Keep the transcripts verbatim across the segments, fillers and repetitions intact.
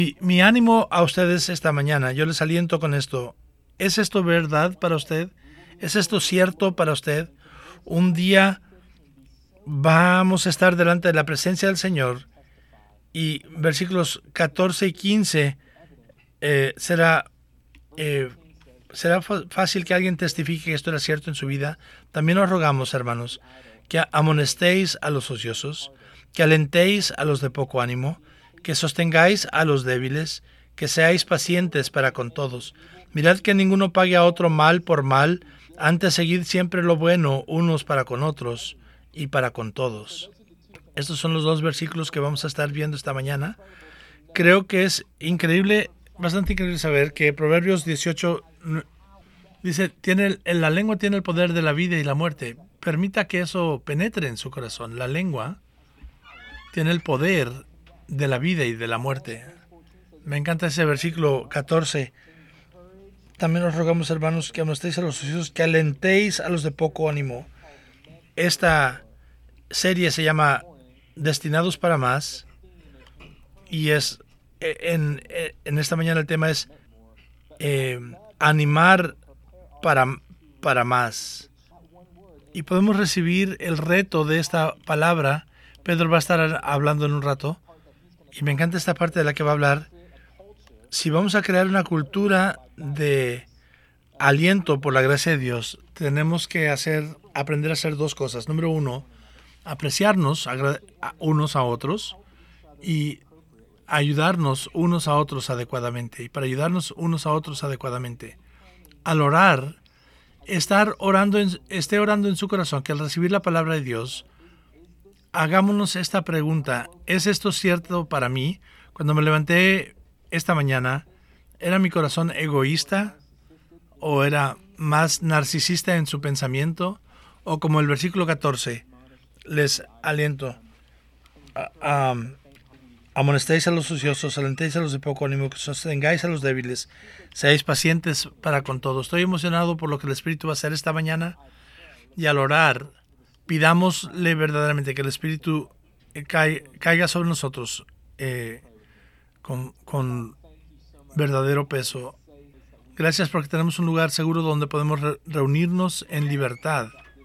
Mi, mi ánimo a ustedes esta mañana, yo les aliento con esto. ¿Es esto verdad para usted? ¿Es esto cierto para usted? Un día vamos a estar delante de la presencia del Señor y versículos catorce y quince eh, será, eh, será fácil que alguien testifique que esto era cierto en su vida. También os rogamos, hermanos, que amonestéis a los ociosos, que alentéis a los de poco ánimo, que sostengáis a los débiles, que seáis pacientes para con todos. Mirad que ninguno pague a otro mal por mal, antes seguid siempre lo bueno unos para con otros y para con todos. Estos son los dos versículos que vamos a estar viendo esta mañana. Creo que es increíble, bastante increíble saber que Proverbios dieciocho dice, tiene, la lengua tiene el poder de la vida y la muerte. Permita que eso penetre en su corazón. La lengua tiene el poder de la vida y de la muerte. Me encanta ese versículo catorce. También os rogamos, hermanos, que amonestéis a los ociosos, que alentéis a los de poco ánimo. Esta serie se llama Destinados para Más y es en, en esta mañana el tema es eh, animar para, para más. Y podemos recibir el reto de esta palabra. Pedro va a estar hablando en un rato. Y me encanta esta parte de la que va a hablar. Si vamos a crear una cultura de aliento por la gracia de Dios, tenemos que hacer, aprender a hacer dos cosas. Número uno, apreciarnos unos a otros y ayudarnos unos a otros adecuadamente. Y para ayudarnos unos a otros adecuadamente, al orar, estar orando en, esté orando en su corazón, que al recibir la palabra de Dios, hagámonos esta pregunta: ¿es esto cierto para mí? Cuando me levanté esta mañana, ¿era mi corazón egoísta? ¿O era más narcisista en su pensamiento? O como el versículo catorce, les aliento, a, um, amonestéis a los ociosos, alentéis a los de poco ánimo, que sostengáis a los débiles, seáis pacientes para con todos. Estoy emocionado por lo que el Espíritu va a hacer esta mañana, y al orar, pidámosle verdaderamente que el Espíritu caiga sobre nosotros eh, con, con verdadero peso. Gracias porque tenemos un lugar seguro donde podemos re- reunirnos en libertad.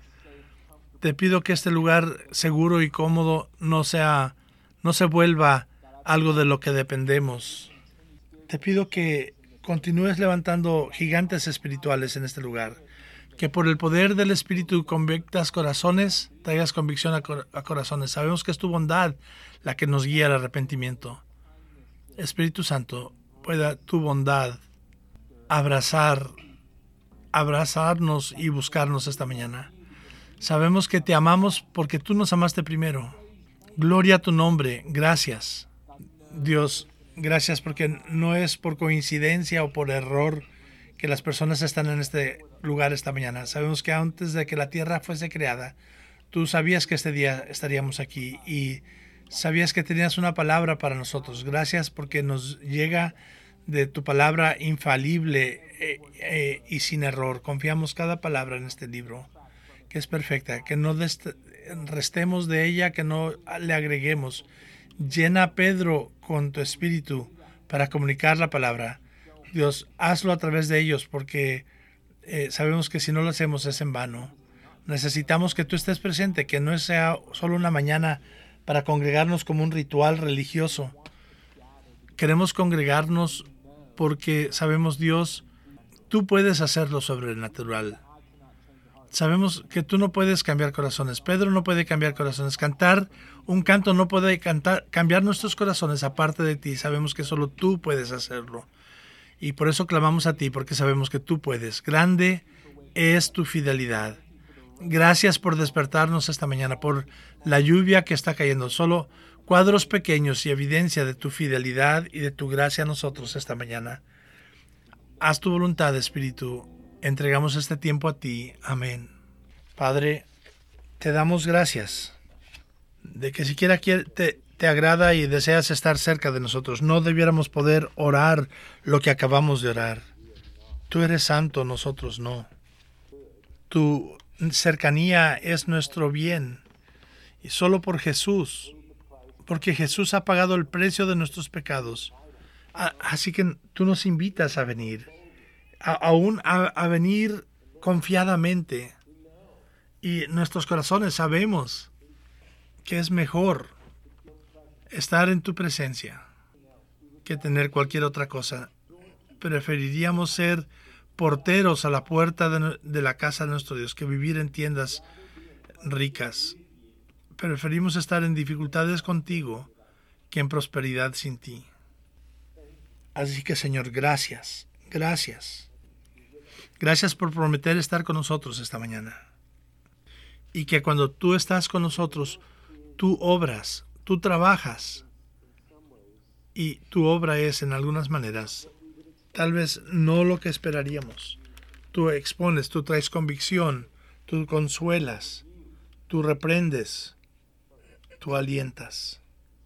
Te pido que este lugar seguro y cómodo no sea, no se vuelva algo de lo que dependemos. Te pido que continúes levantando gigantes espirituales en este lugar. Que por el poder del Espíritu convictas corazones, traigas convicción a, cor- a corazones. Sabemos que es tu bondad la que nos guía al arrepentimiento. Espíritu Santo, pueda tu bondad abrazar, abrazarnos y buscarnos esta mañana. Sabemos que te amamos porque tú nos amaste primero. Gloria a tu nombre. Gracias, Dios. Gracias porque no es por coincidencia o por error que las personas están en este lugar esta mañana. Sabemos que antes de que la tierra fuese creada, tú sabías que este día estaríamos aquí y sabías que tenías una palabra para nosotros. Gracias porque nos llega de tu palabra infalible eh, eh, y sin error. Confiamos cada palabra en este libro, que es perfecta, que no dest- restemos de ella, que no le agreguemos. Llena a Pedro con tu espíritu para comunicar la palabra. Dios, hazlo a través de ellos, porque eh, sabemos que si no lo hacemos es en vano. Necesitamos que tú estés presente, que no sea solo una mañana para congregarnos como un ritual religioso. Queremos congregarnos porque sabemos, Dios, tú puedes hacer lo sobrenatural. Sabemos que tú no puedes cambiar corazones. Pedro no puede cambiar corazones. Cantar un canto no puede cantar, cambiar nuestros corazones aparte de ti. Sabemos que solo tú puedes hacerlo. Y por eso clamamos a ti, porque sabemos que tú puedes. Grande es tu fidelidad. Gracias por despertarnos esta mañana, por la lluvia que está cayendo. Solo cuadros pequeños y evidencia de tu fidelidad y de tu gracia a nosotros esta mañana. Haz tu voluntad, Espíritu. Entregamos este tiempo a ti. Amén. Padre, te damos gracias de que siquiera te, te agrada y deseas estar cerca de nosotros. No debiéramos poder orar lo que acabamos de orar. Tú eres santo, nosotros no. Tu cercanía es nuestro bien. Y solo por Jesús, porque Jesús ha pagado el precio de nuestros pecados, Así que tú nos invitas a venir, a, aún a, a venir confiadamente. Y nuestros corazones sabemos que es mejor estar en tu presencia que tener cualquier otra cosa. Preferiríamos ser porteros a la puerta de, de la casa de nuestro Dios que vivir en tiendas ricas. Preferimos estar en dificultades contigo que en prosperidad sin ti. Así que, Señor, gracias, gracias. Gracias por prometer estar con nosotros esta mañana. Y que cuando tú estás con nosotros, tú obras, tú trabajas. Y tu obra es, en algunas maneras, tal vez no lo que esperaríamos. Tú expones, tú traes convicción, tú consuelas, tú reprendes, tú alientas.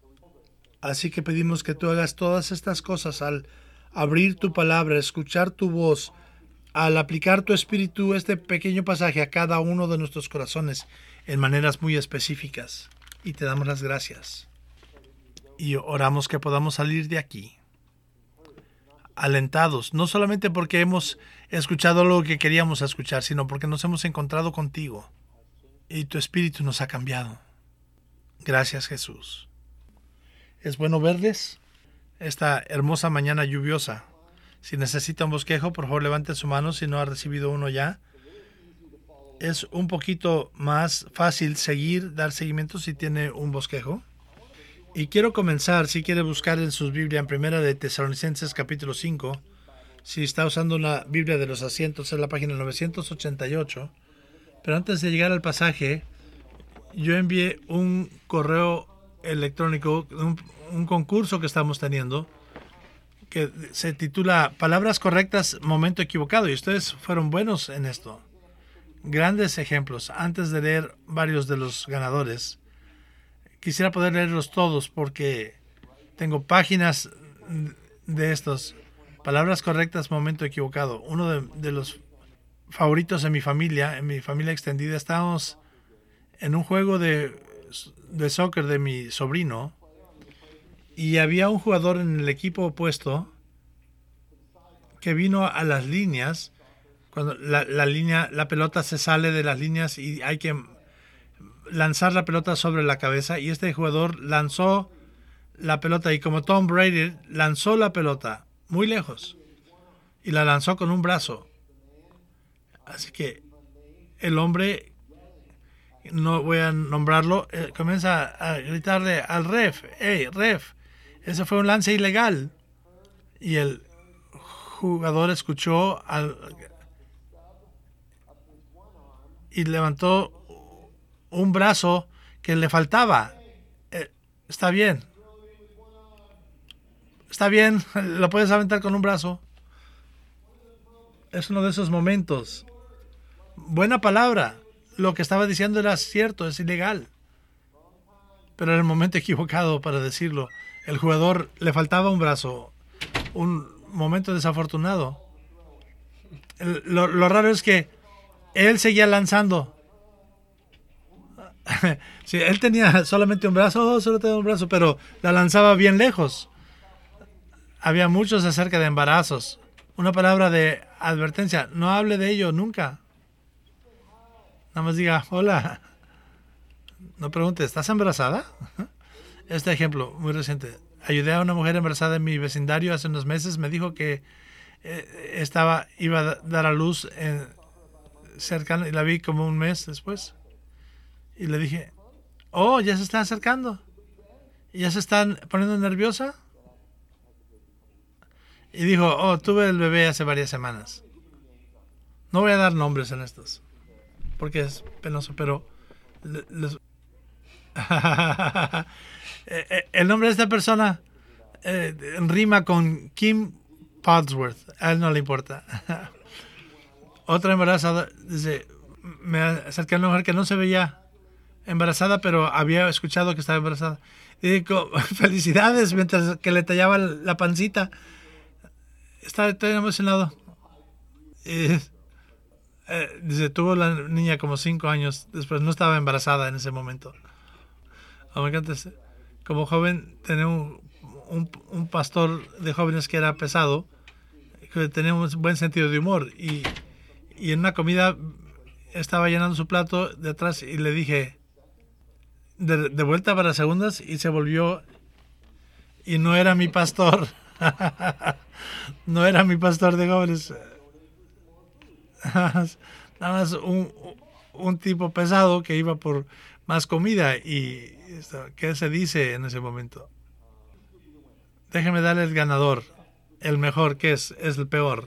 Así que pedimos que tú hagas todas estas cosas al abrir tu palabra, escuchar tu voz, al aplicar tu espíritu, este pequeño pasaje a cada uno de nuestros corazones en maneras muy específicas. Y te damos las gracias. Y oramos que podamos salir de aquí alentados, no solamente porque hemos escuchado lo que queríamos escuchar, sino porque nos hemos encontrado contigo y tu espíritu nos ha cambiado. Gracias, Jesús. Es bueno verles esta hermosa mañana lluviosa. Si necesita un bosquejo, por favor levante su mano si no ha recibido uno ya. Es un poquito más fácil seguir, dar seguimiento si tiene un bosquejo. Y quiero comenzar, si quiere buscar en sus Biblias, en Primera de Tesalonicenses capítulo cinco. Si está usando una Biblia de los asientos, es la página novecientos ochenta y ocho. Pero antes de llegar al pasaje, yo envié un correo electrónico, un, un concurso que estamos teniendo, que se titula Palabras correctas, momento equivocado. Y ustedes fueron buenos en esto. Grandes ejemplos. Antes de leer varios de los ganadores, quisiera poder leerlos todos porque tengo páginas de estos. Palabras correctas, momento equivocado. Uno de, de los favoritos en mi familia, en mi familia extendida, estábamos en un juego de, de soccer de mi sobrino y había un jugador en el equipo opuesto que vino a las líneas. Cuando la, la línea, la pelota se sale de las líneas y hay que lanzar la pelota sobre la cabeza, y este jugador lanzó la pelota y como Tom Brady lanzó la pelota muy lejos y la lanzó con un brazo. Así que el hombre, no voy a nombrarlo, eh, comienza a gritarle al ref, hey ref, ese fue un lance ilegal. Y el jugador escuchó al, y levantó un brazo que le faltaba. Eh, está bien. Está bien, lo puedes aventar con un brazo. Es uno de esos momentos. Buena palabra. Lo que estaba diciendo era cierto, es ilegal. Pero era el momento equivocado para decirlo. El jugador le faltaba un brazo. Un momento desafortunado. El, lo, lo raro es que él seguía lanzando. Sí, él tenía solamente un brazo, oh, solo tenía un brazo, pero la lanzaba bien lejos. Había muchos acerca de embarazos. Una palabra de advertencia, no hable de ello nunca. Nada más diga, hola. No pregunte, ¿estás embarazada? Este ejemplo muy reciente. Ayudé a una mujer embarazada en mi vecindario hace unos meses. Me dijo que eh, estaba, iba a dar a luz en, cercano, y la vi como un mes después. Y le dije, oh, ya se está acercando. ¿Ya se están poniendo nerviosa? Y dijo, oh, tuve el bebé hace varias semanas. No voy a dar nombres en estos, porque es penoso, pero les... el nombre de esta persona eh, rima con Kim Podsworth. A él no le importa. Otra embarazada, dice, me acerqué a una mujer que no se veía embarazada, pero había escuchado que estaba embarazada. Y digo, felicidades, mientras que le tallaba la pancita. Estaba tan emocionado. Y, eh, dice, tuvo la niña como cinco años después, no estaba embarazada en ese momento. Oh, me encanta ese. Como joven tenía un, un, un pastor de jóvenes que era pesado, que tenía un buen sentido de humor. Y, y en una comida estaba llenando su plato de atrás y le dije, de, de vuelta para segundas, y se volvió y no era mi pastor. No era mi pastor de jóvenes. Nada más un, un tipo pesado que iba por más comida. Y ¿qué se dice en ese momento? Déjeme darle el ganador, el mejor, que es, es el peor,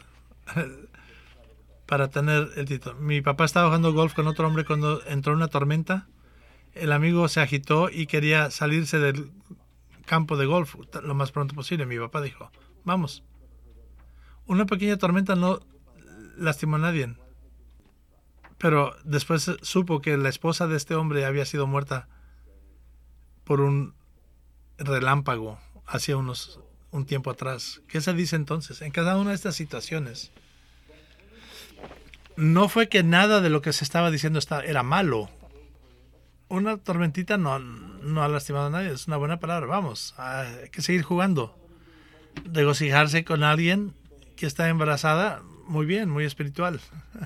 para tener el título. Mi papá estaba jugando golf con otro hombre cuando entró una tormenta. El amigo se agitó y quería salirse del campo de golf lo más pronto posible. Mi papá dijo, vamos. Una pequeña tormenta no lastimó a nadie. Pero después supo que la esposa de este hombre había sido muerta por un relámpago hace unos un tiempo atrás. ¿Qué se dice entonces? En cada una de estas situaciones, no fue que nada de lo que se estaba diciendo era malo. Una tormentita no, no ha lastimado a nadie. Es una buena palabra. Vamos, hay que seguir jugando. Regocijarse con alguien que está embarazada, muy bien, muy espiritual.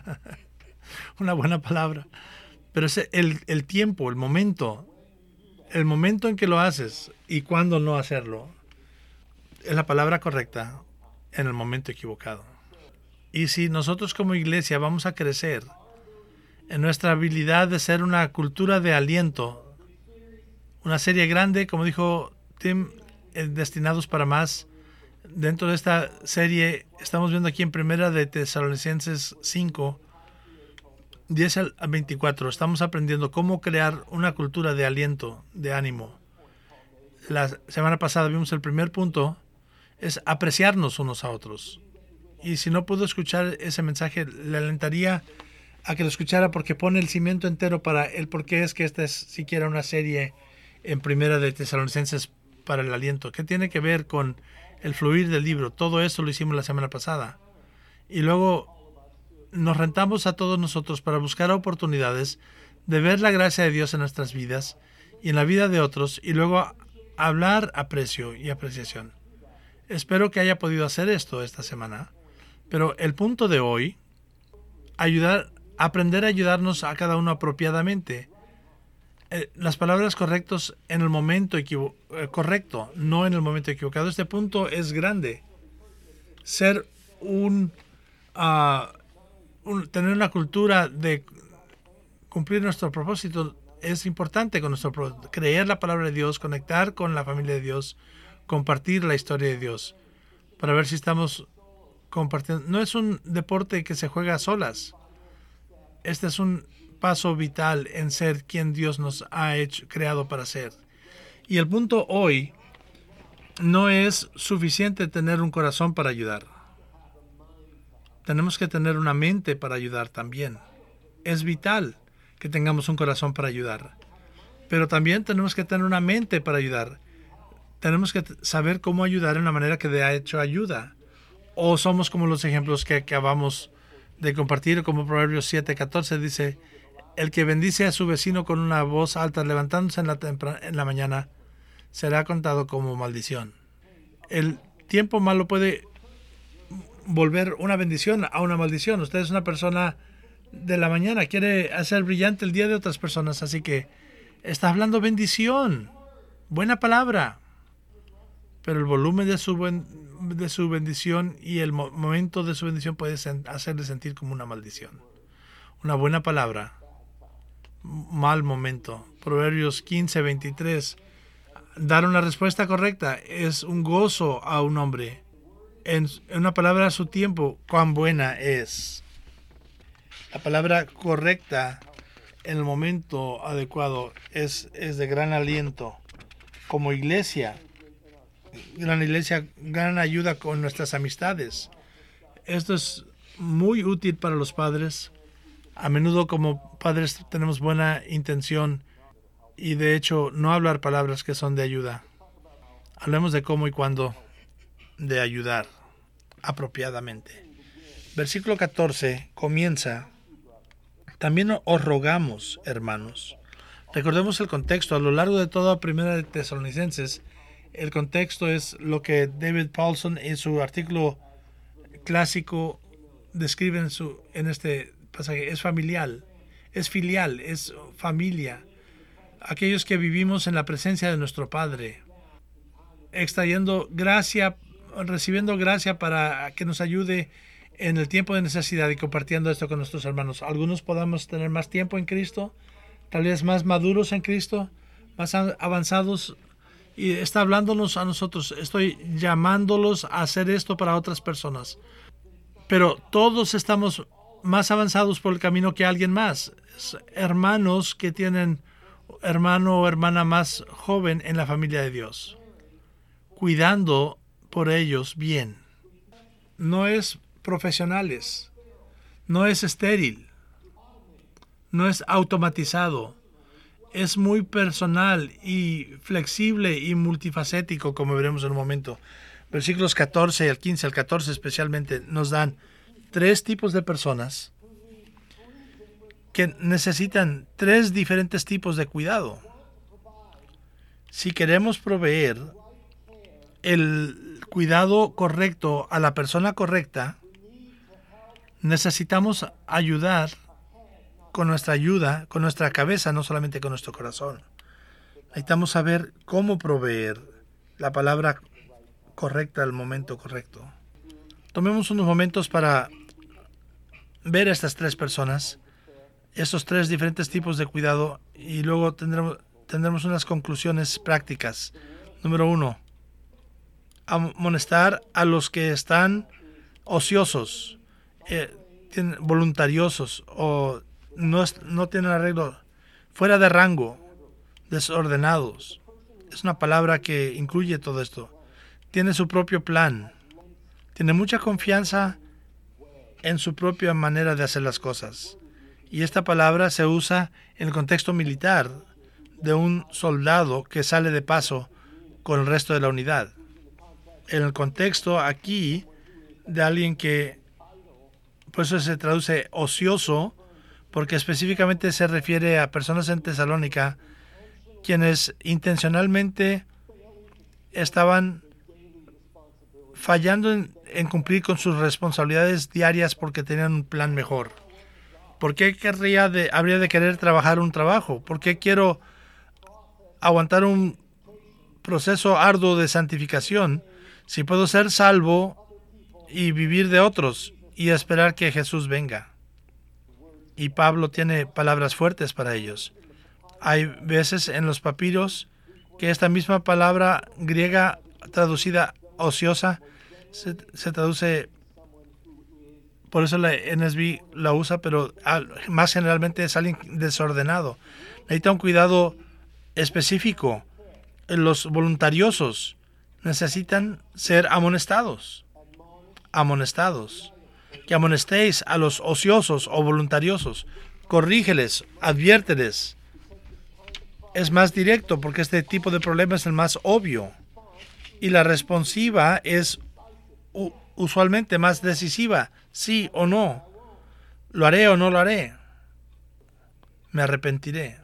Una buena palabra. Pero es el, el tiempo, el momento, el momento en que lo haces y cuándo no hacerlo, es la palabra correcta en el momento equivocado. Y si nosotros como iglesia vamos a crecer en nuestra habilidad de ser una cultura de aliento, una serie grande, como dijo Tim, Destinados para Más. Dentro de esta serie estamos viendo aquí en Primera de Tesalonicenses cinco, diez al veinticuatro. Estamos aprendiendo cómo crear una cultura de aliento, de ánimo. La semana pasada vimos el primer punto, es apreciarnos unos a otros. Y si no pudo escuchar ese mensaje, le alentaría a que lo escuchara, porque pone el cimiento entero para el por qué es que esta es siquiera una serie en Primera de Tesalonicenses para el aliento. ¿Qué tiene que ver con el fluir del libro? Todo eso lo hicimos la semana pasada. Y luego nos rentamos a todos nosotros para buscar oportunidades de ver la gracia de Dios en nuestras vidas y en la vida de otros, y luego hablar aprecio y apreciación. Espero que haya podido hacer esto esta semana. Pero el punto de hoy, ayudar, aprender a ayudarnos a cada uno apropiadamente. Eh, las palabras correctas en el momento equivo- eh, correcto, no en el momento equivocado. Este punto es grande. Ser un, uh, un tener una cultura de cumplir nuestro propósito es importante. Con nuestro creer la palabra de Dios, conectar con la familia de Dios, compartir la historia de Dios, para ver si estamos compartiendo. No es un deporte que se juega a solas. Este es un paso vital en ser quien Dios nos ha hecho, creado para ser. Y el punto hoy, no es suficiente tener un corazón para ayudar. Tenemos que tener una mente para ayudar también. Es vital que tengamos un corazón para ayudar. Pero también tenemos que tener una mente para ayudar. Tenemos que saber cómo ayudar en una manera que de hecho ayuda. O somos como los ejemplos que acabamos de compartir, como Proverbios siete catorce dice, el que bendice a su vecino con una voz alta levantándose en la, tempra- en la mañana será contado como maldición. El tiempo malo puede volver una bendición a una maldición. Usted es una persona de la mañana, quiere hacer brillante el día de otras personas, así que está hablando bendición, buena palabra. Pero el volumen de su, buen, de su bendición y el mo- momento de su bendición puede sen- hacerle sentir como una maldición. Una buena palabra, mal momento. Proverbios quince veintitrés. Dar una respuesta correcta es un gozo a un hombre. En, en una palabra a su tiempo, cuán buena es. La palabra correcta en el momento adecuado es, es de gran aliento. Como iglesia, gran iglesia, gran ayuda con nuestras amistades. Esto es muy útil para los padres. A menudo como padres tenemos buena intención y de hecho no hablar palabras que son de ayuda. Hablemos de cómo y cuándo de ayudar apropiadamente. Versículo catorce comienza: también os rogamos, hermanos. Recordemos el contexto. A lo largo de toda Primera de Tesalonicenses, El contexto es lo que David Paulson en su artículo clásico describe en, su, en este pasaje. Es familiar, es filial, es familia. Aquellos que vivimos en la presencia de nuestro Padre, extrayendo gracia, recibiendo gracia para que nos ayude en el tiempo de necesidad y compartiendo esto con nuestros hermanos. Algunos podamos tener más tiempo en Cristo, tal vez más maduros en Cristo, más avanzados, y está hablándonos a nosotros. Estoy llamándolos a hacer esto para otras personas. Pero todos estamos más avanzados por el camino que alguien más. Hermanos que tienen hermano o hermana más joven en la familia de Dios, cuidando por ellos bien. No es profesionales, no es estéril, no es automatizado, es muy personal y flexible y multifacético, como veremos en un momento. Versículos catorce al quince, al catorce especialmente, nos dan tres tipos de personas que necesitan tres diferentes tipos de cuidado. Si queremos proveer el cuidado correcto a la persona correcta, necesitamos ayudar con nuestra ayuda, con nuestra cabeza, no solamente con nuestro corazón. Necesitamos saber cómo proveer la palabra correcta al momento correcto. Tomemos unos momentos para ver a estas tres personas, estos tres diferentes tipos de cuidado, y luego tendremos, tendremos unas conclusiones prácticas. Número uno, amonestar a los que están ociosos, eh, voluntariosos o no, no tienen arreglo, fuera de rango, desordenados. Es una palabra que incluye todo esto. Tiene su propio plan. Tiene mucha confianza en su propia manera de hacer las cosas. Y esta palabra se usa en el contexto militar de un soldado que sale de paso con el resto de la unidad. En el contexto aquí de alguien que, por eso se traduce ocioso, porque específicamente se refiere a personas en Tesalónica quienes intencionalmente estaban fallando en, en cumplir con sus responsabilidades diarias porque tenían un plan mejor. ¿Por qué querría de, habría de querer trabajar un trabajo? ¿Por qué quiero aguantar un proceso arduo de santificación si puedo ser salvo y vivir de otros y esperar que Jesús venga? Y Pablo tiene palabras fuertes para ellos. Hay veces en los papiros que esta misma palabra griega traducida ociosa se, se traduce, por eso la N S B la usa, pero más generalmente es alguien desordenado. Necesita un cuidado específico. Los voluntariosos necesitan ser amonestados. Amonestados. Que amonestéis a los ociosos o voluntariosos. Corrígeles, adviérteles. Es más directo porque este tipo de problema es el más obvio. Y la responsiva es usualmente más decisiva. Sí o no. ¿Lo haré o no lo haré? Me arrepentiré.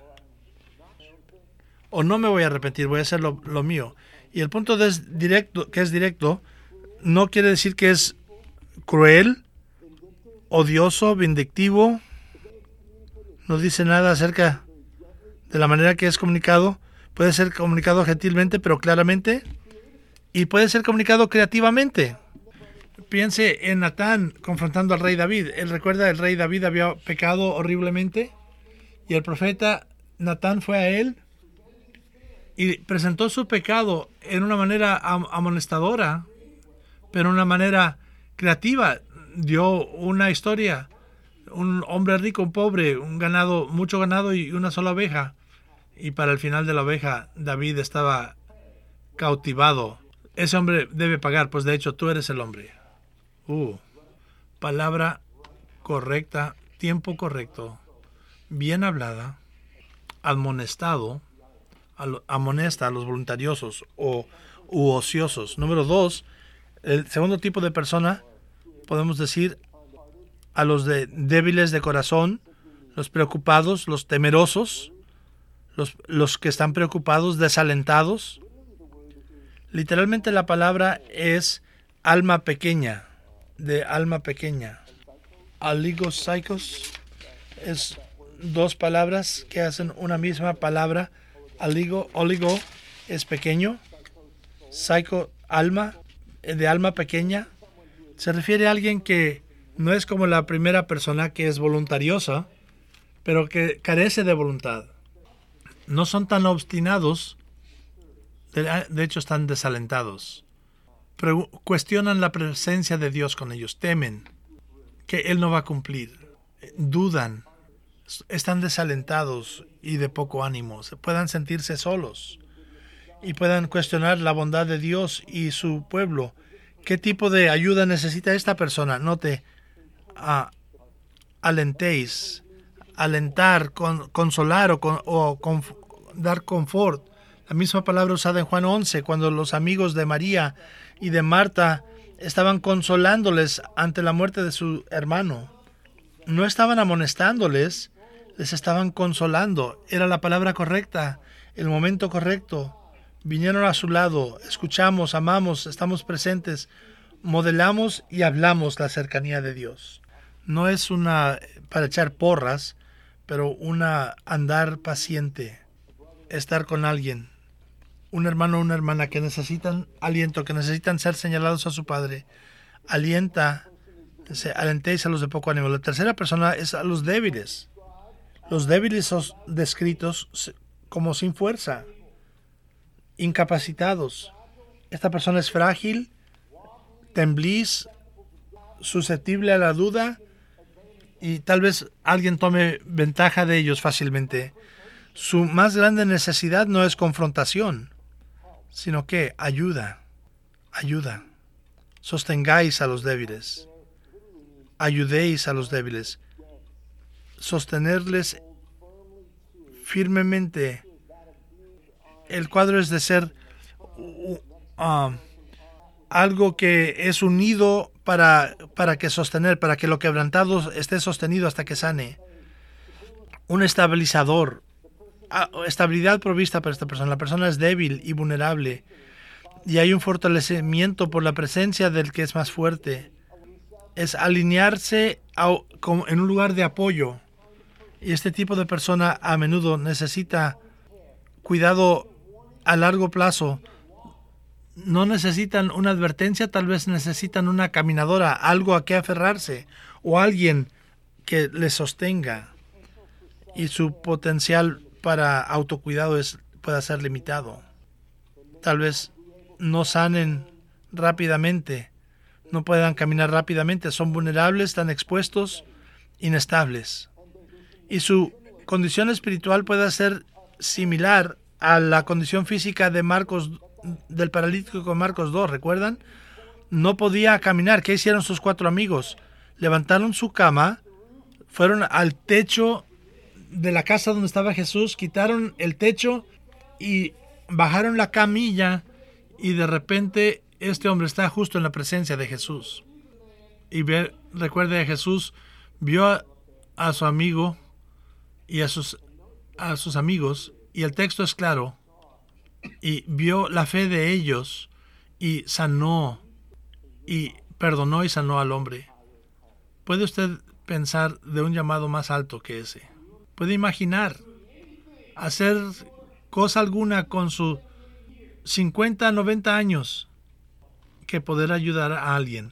O no me voy a arrepentir, voy a hacer lo, lo mío. Y el punto de es directo, que es directo no quiere decir que es cruel, odioso, vindictivo. No dice nada acerca de la manera que es comunicado. Puede ser comunicado gentilmente, pero claramente. Y puede ser comunicado creativamente. Piense en Natán confrontando al rey David. Él recuerda, el rey David había pecado horriblemente. Y el profeta Natán fue a él y presentó su pecado en una manera am- amonestadora, pero una manera creativa. Dio una historia. Un hombre rico, un pobre, un ganado, mucho ganado y una sola oveja. Y para el final de la oveja, David estaba cautivado. Ese hombre debe pagar, pues de hecho tú eres el hombre. Uh, palabra correcta, tiempo correcto, bien hablada, admonestado, amonesta a los voluntariosos o u ociosos. Número dos, el segundo tipo de persona, podemos decir a los de débiles de corazón, los preocupados, los temerosos, los, los que están preocupados, desalentados, Literalmente la palabra es alma pequeña, de alma pequeña. Aligos-psaikos es dos palabras que hacen una misma palabra. Aligo, oligo es pequeño, psico, alma, de alma pequeña. Se refiere a alguien que no es como la primera persona, que es voluntariosa, pero que carece de voluntad. No son tan obstinados, de, de hecho están desalentados. Pero cuestionan la presencia de Dios con ellos, temen que Él no va a cumplir, dudan, están desalentados y de poco ánimo, puedan sentirse solos y puedan cuestionar la bondad de Dios y su pueblo. ¿Qué tipo de ayuda necesita esta persona? Note, uh, alentéis, alentar, con, consolar o, con, o con, dar confort. La misma palabra usada en Juan once, cuando los amigos de María y de Marta estaban consolándoles ante la muerte de su hermano. No estaban amonestándoles, les estaban consolando. Era la palabra correcta, el momento correcto. Vinieron a su lado, escuchamos, amamos, estamos presentes, modelamos y hablamos la cercanía de Dios. No es una para echar porras, pero una andar paciente, estar con alguien, un hermano o una hermana que necesitan aliento, que necesitan ser señalados a su Padre. Alienta, alentéis a los de poco ánimo. La tercera persona es a los débiles. Los débiles son descritos como sin fuerza, incapacitados. Esta persona es frágil, tembliz, susceptible a la duda, y tal vez alguien tome ventaja de ellos fácilmente. Su más grande necesidad no es confrontación, sino que ayuda, ayuda. Sostengáis a los débiles, ayudéis a los débiles, sostenerles firmemente. El cuadro es de ser uh, algo que es unido para, para que sostener, para que lo quebrantado esté sostenido hasta que sane. Un estabilizador, estabilidad provista para esta persona. La persona es débil y vulnerable, y hay un fortalecimiento por la presencia del que es más fuerte. Es alinearse a, como en un lugar de apoyo, y este tipo de persona a menudo necesita cuidado a largo plazo. No necesitan una advertencia, tal vez necesitan una caminadora, algo a que aferrarse, o alguien que les sostenga, y su potencial para autocuidado es, pueda ser limitado. Tal vez no sanen rápidamente, no puedan caminar rápidamente, son vulnerables, están expuestos, inestables. Y su condición espiritual puede ser similar a la condición física de Marcos, del paralítico en Marcos dos, ¿recuerdan? No podía caminar. ¿Qué hicieron sus cuatro amigos? Levantaron su cama, fueron al techo de la casa donde estaba Jesús, quitaron el techo y bajaron la camilla, y de repente este hombre está justo en la presencia de Jesús. Y ve, recuerde, a Jesús vio a, a su amigo y a sus, a sus amigos, y el texto es claro, y vio la fe de ellos y sanó, y perdonó y sanó al hombre. ¿Puede usted pensar de un llamado más alto que ese? ¿Puede imaginar hacer cosa alguna con sus cincuenta, noventa años que poder ayudar a alguien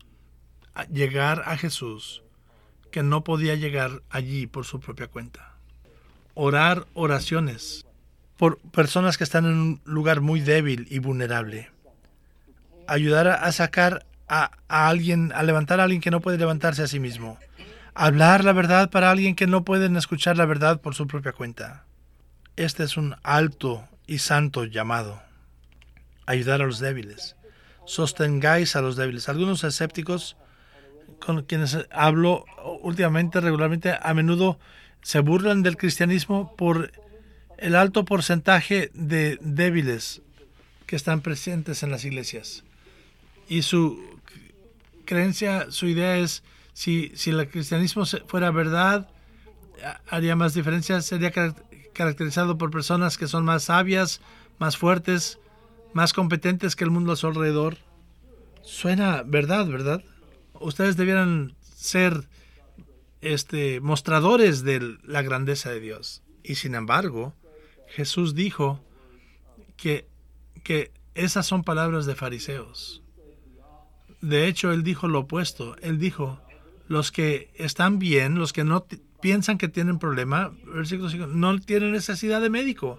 a llegar a Jesús, que no podía llegar allí por su propia cuenta? Orar oraciones por personas que están en un lugar muy débil y vulnerable. Ayudar a sacar a, a alguien, a levantar a alguien que no puede levantarse a sí mismo. Hablar la verdad para alguien que no puede escuchar la verdad por su propia cuenta. Este es un alto y santo llamado. Ayudar a los débiles. Sostengáis a los débiles. Algunos escépticos con quienes hablo últimamente, regularmente, a menudo se burlan del cristianismo por el alto porcentaje de débiles que están presentes en las iglesias. Y su creencia, su idea es, si, si el cristianismo fuera verdad, haría más diferencia, sería caracterizado por personas que son más sabias, más fuertes, más competentes que el mundo a su alrededor. Suena verdad, ¿verdad? Ustedes debieran ser este, mostradores de la grandeza de Dios. Y sin embargo, Jesús dijo que, que esas son palabras de fariseos. De hecho, Él dijo lo opuesto. Él dijo, los que están bien, los que no t- piensan que tienen problema, versículo cinco, no tienen necesidad de médico.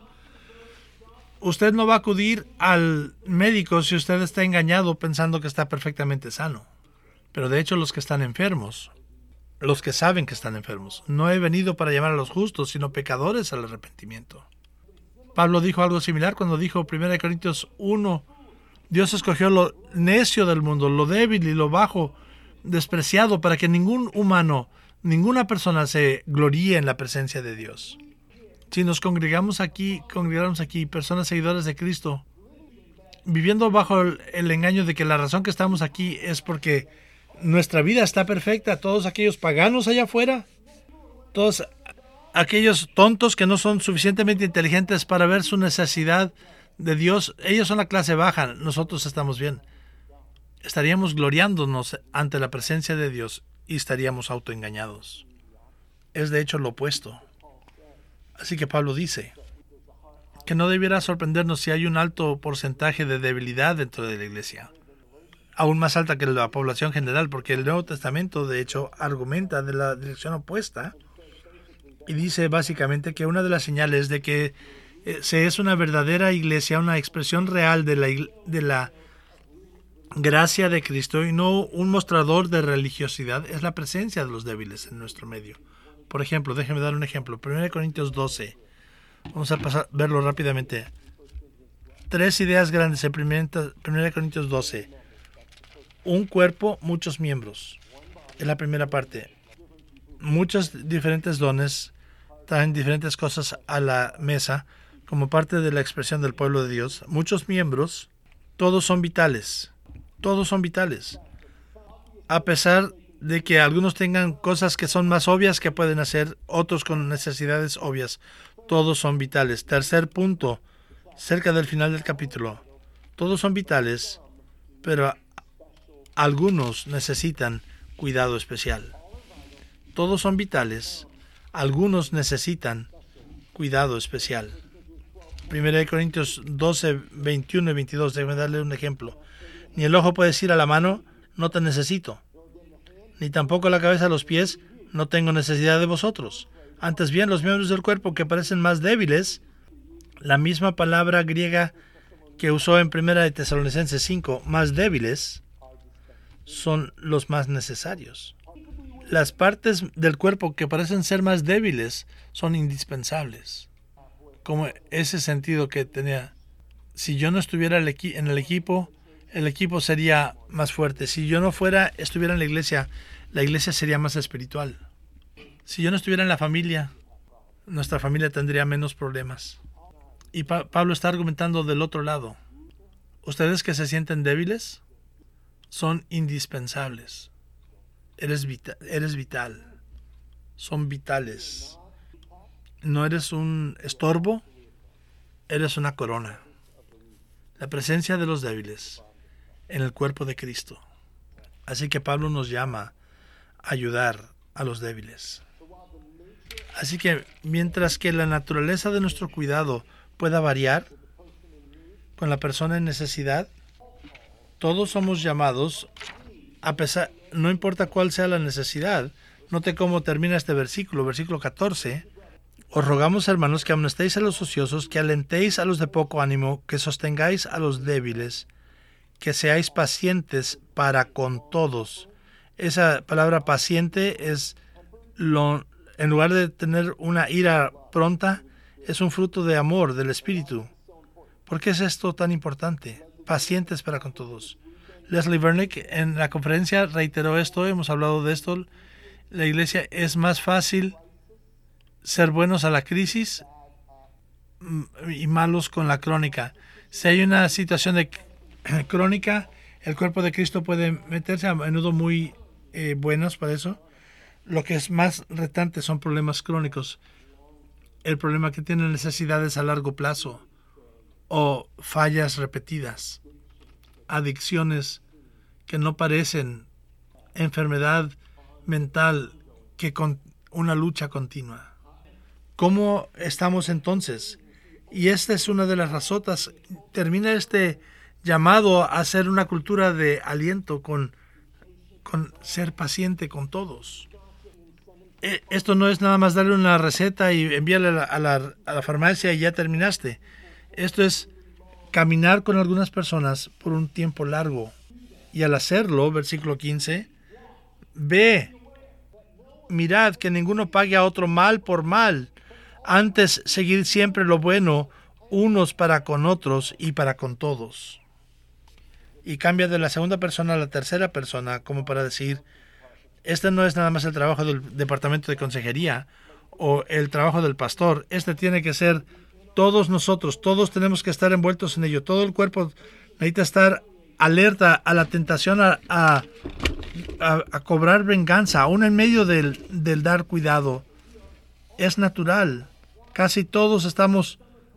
Usted no va a acudir al médico si usted está engañado pensando que está perfectamente sano. Pero de hecho los que están enfermos, los que saben que están enfermos, no he venido para llamar a los justos, sino pecadores al arrepentimiento. Pablo dijo algo similar cuando dijo primera Corintios uno, Dios escogió lo necio del mundo, lo débil y lo bajo, despreciado, para que ningún humano, ninguna persona se gloríe en la presencia de Dios. Si nos congregamos aquí, congregamos aquí, personas seguidoras de Cristo, viviendo bajo el, el engaño de que la razón que estamos aquí es porque nuestra vida está perfecta, todos aquellos paganos allá afuera, todos aquellos tontos que no son suficientemente inteligentes para ver su necesidad de Dios, ellos son la clase baja, nosotros estamos bien. Estaríamos gloriándonos ante la presencia de Dios y estaríamos autoengañados. Es de hecho lo opuesto. Así que Pablo dice que no debiera sorprendernos si hay un alto porcentaje de debilidad dentro de la iglesia, aún más alta que la población general, porque el Nuevo Testamento de hecho argumenta de la dirección opuesta y dice básicamente que una de las señales de que eh, se es una verdadera iglesia, una expresión real de la, de la gracia de Cristo y no un mostrador de religiosidad, es la presencia de los débiles en nuestro medio. Por ejemplo, déjeme dar un ejemplo. primera Corintios doce. Vamos a pasar, verlo rápidamente. Tres ideas grandes en primera Corintios doce. Un cuerpo, muchos miembros. Es la primera parte. Muchos diferentes dones traen diferentes cosas a la mesa como parte de la expresión del pueblo de Dios. Muchos miembros, todos son vitales. Todos son vitales. A pesar de que algunos tengan cosas que son más obvias que pueden hacer, otros con necesidades obvias. Todos son vitales. Tercer punto, cerca del final del capítulo. Todos son vitales, pero algunos necesitan cuidado especial. Todos son vitales, algunos necesitan cuidado especial. primera Corintios doce, veintiuno y veintidós, déjame darle un ejemplo. Ni el ojo puede decir a la mano, no te necesito. Ni tampoco la cabeza a los pies, no tengo necesidad de vosotros. Antes bien, los miembros del cuerpo que parecen más débiles, la misma palabra griega que usó en primera de Tesalonicenses cinco, más débiles, son los más necesarios. Las partes del cuerpo que parecen ser más débiles son indispensables. Como ese sentido que tenía, si yo no estuviera en el equipo, el equipo sería más fuerte. Si yo no fuera, estuviera en la iglesia, la iglesia sería más espiritual. Si yo no estuviera en la familia, nuestra familia tendría menos problemas. Y pa- Pablo está argumentando del otro lado. Ustedes que se sienten débiles son indispensables. Eres, vita- eres vital. Son vitales. No eres un estorbo, eres una corona. La presencia de los débiles en el cuerpo de Cristo. Así que Pablo nos llama a ayudar a los débiles. Así que mientras que la naturaleza de nuestro cuidado pueda variar con la persona en necesidad, todos somos llamados, a pesar, no importa cuál sea la necesidad. Note cómo termina este versículo, versículo catorce. Os rogamos, hermanos, que amonestéis a los ociosos, que alentéis a los de poco ánimo, que sostengáis a los débiles, que seáis pacientes para con todos. Esa palabra paciente es, lo, en lugar de tener una ira pronta, es un fruto de amor, del Espíritu. ¿Por qué es esto tan importante? Pacientes para con todos. Leslie Vernick en la conferencia reiteró esto, hemos hablado de esto. La iglesia es más fácil ser buenos a la crisis y malos con la crónica. Si hay una situación de crónica, el cuerpo de Cristo puede meterse a menudo muy eh, buenos para eso. Lo que es más retante son problemas crónicos. El problema que tienen necesidades a largo plazo o fallas repetidas, adicciones que no parecen, enfermedad mental que con una lucha continua. ¿Cómo estamos entonces? Y esta es una de las razotas. Termina este llamado a hacer una cultura de aliento con, con ser paciente con todos. Esto no es nada más darle una receta y enviarla a la, a la, a la farmacia y ya terminaste. Esto es caminar con algunas personas por un tiempo largo. Y al hacerlo, versículo quince, ve, mirad que ninguno pague a otro mal por mal. Antes, seguid siempre lo bueno, unos para con otros y para con todos. Y cambia de la segunda persona a la tercera persona, como para decir, este no es nada más el trabajo del departamento de consejería o el trabajo del pastor. Este tiene que ser todos nosotros. Todos tenemos que estar envueltos en ello. Todo el cuerpo necesita estar alerta a la tentación a, a, a, a cobrar venganza, aún en medio del, del dar cuidado. Es natural. Casi todos estamos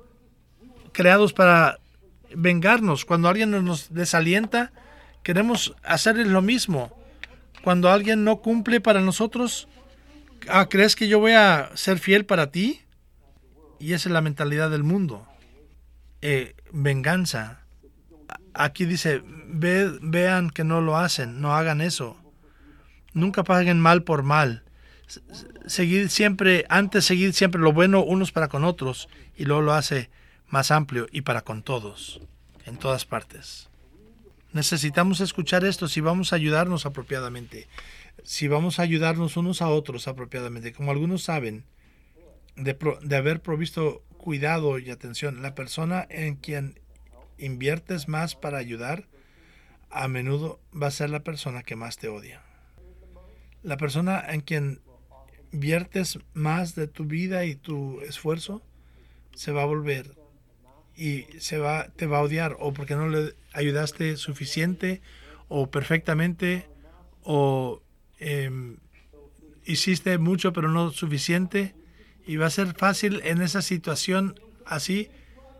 creados para vengarnos. Cuando alguien nos desalienta, queremos hacerles lo mismo. Cuando alguien no cumple para nosotros, ah, ¿crees que yo voy a ser fiel para ti? Y esa es la mentalidad del mundo. Eh, venganza. Aquí dice, ve, vean que no lo hacen, no hagan eso. Nunca paguen mal por mal. Seguid siempre, antes seguid siempre lo bueno unos para con otros, y luego lo hace más amplio y para con todos, en todas partes. Necesitamos escuchar esto si vamos a ayudarnos apropiadamente, si vamos a ayudarnos unos a otros apropiadamente. Como algunos saben, de, pro, de haber provisto cuidado y atención, la persona en quien inviertes más para ayudar, a menudo va a ser la persona que más te odia. La persona en quien viertes más de tu vida y tu esfuerzo, se va a volver y se va, te va a odiar, o porque no le ayudaste suficiente o perfectamente, o eh, hiciste mucho pero no suficiente, y va a ser fácil en esa situación así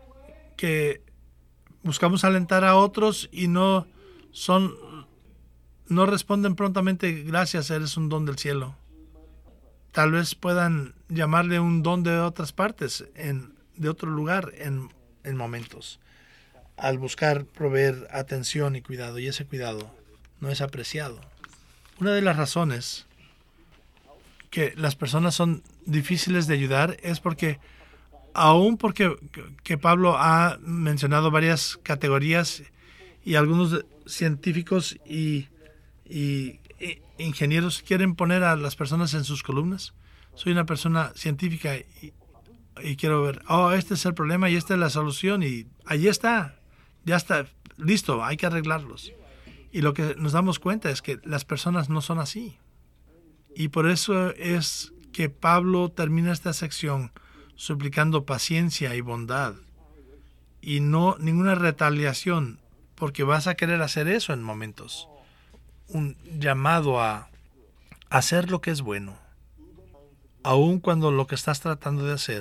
que buscamos alentar a otros y no son no responden prontamente, gracias, eres un don del cielo. Tal vez puedan llamarle un don de otras partes, en, de otro lugar en, en momentos, al buscar proveer atención y cuidado, y ese cuidado no es apreciado. Una de las razones que las personas son difíciles de ayudar es porque, aún porque que Pablo ha mencionado varias categorías y algunos científicos y, y, y ingenieros quieren poner a las personas en sus columnas. Soy una persona científica y, y quiero ver, oh, este es el problema y esta es la solución, y allí está, ya está, listo, hay que arreglarlos. Y lo que nos damos cuenta es que las personas no son así. Y por eso es que Pablo termina esta sección suplicando paciencia y bondad, y no ninguna retaliación, porque vas a querer hacer eso en momentos. Un llamado a hacer lo que es bueno, aun cuando lo que estás tratando de hacer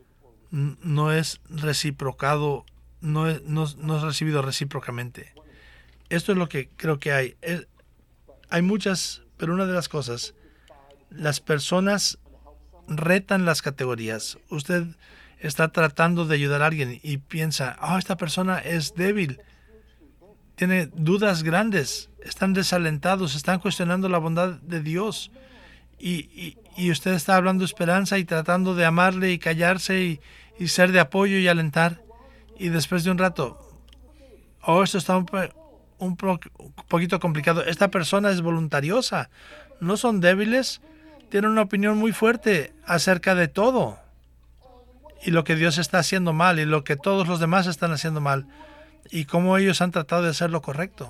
no es reciprocado, no es, no, no es recibido recíprocamente. Esto es lo que creo que hay. Es, hay muchas, pero una de las cosas, las personas retan las categorías. Usted está tratando de ayudar a alguien y piensa, oh, esta persona es débil, tiene dudas grandes, están desalentados, están cuestionando la bondad de Dios. Y, y, y usted está hablando esperanza y tratando de amarle y callarse y, y ser de apoyo y alentar. Y después de un rato, oh, esto está un, un, pro, un poquito complicado. Esta persona es voluntariosa, no son débiles, tienen una opinión muy fuerte acerca de todo. Y lo que Dios está haciendo mal y lo que todos los demás están haciendo mal. Y cómo ellos han tratado de hacer lo correcto.